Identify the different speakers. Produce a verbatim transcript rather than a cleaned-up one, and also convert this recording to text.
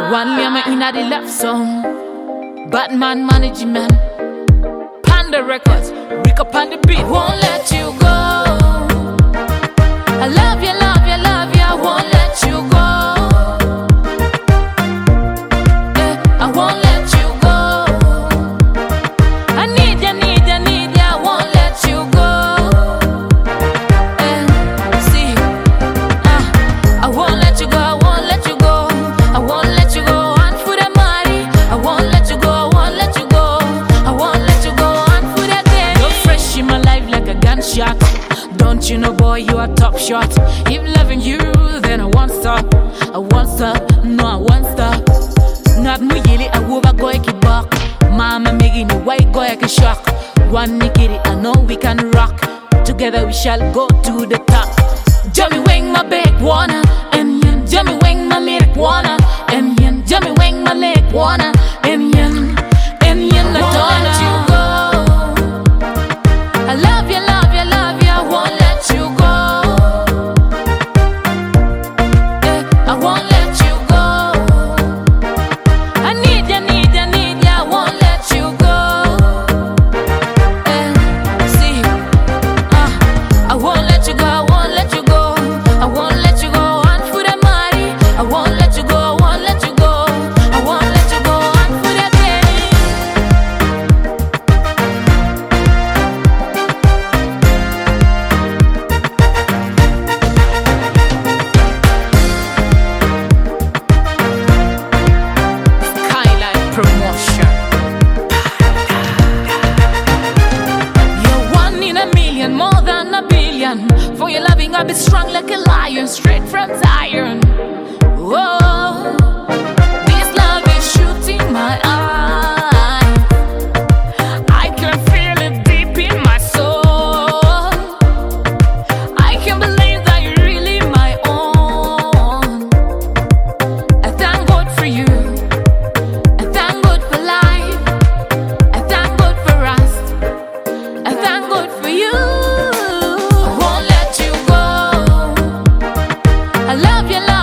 Speaker 1: One llama in the love song. Batman management. Panda Records. Rick up on the beat. Won't let you go. I love you, love you, love you. I won't let you go. Yeah, I won't let you go. I need you, need you, need you. I won't let you go. Yeah, see, uh, I won't let you go. I won't let you go. I won't let you go. On for the money. I won't let you go. I won't let you go. I won't let you go. On for the day. You're fresh in my life like a gunshot. Don't you know, boy, you are top shot. If loving you, then I won't stop. I won't stop, no, I won't stop. Not me yeli, I will go ki back. Mama making you white go like a shock. One nikiri, I know we can rock. Together we shall go to the top. Jummy wing my big wanna, and yen. Jummy wing my lyric wanna, and yen. Jummy wing my leg wanna, and yen. And yen, I don't let you go. I love you, love you, love you. I won't let you go. Yeah, I won't let you go. I need you, need you, need you. I won't let you go. Yeah, see, uh, I won't let you go. I won't let you go. I won't let you go. On for the money. I won't let you go. I won't let you go. I won't let you go. On for the day. Skyline Promotion. You're one in a million, more than a billion. For your loving, I'll be strong like a lion, straight from Zion. Whoa, this love is shooting my eye. I can feel it deep in my soul. I can't believe that you're really my own. I thank God for you. I thank God for life. I thank God for us. I thank God for you. I won't let you go. I love you, love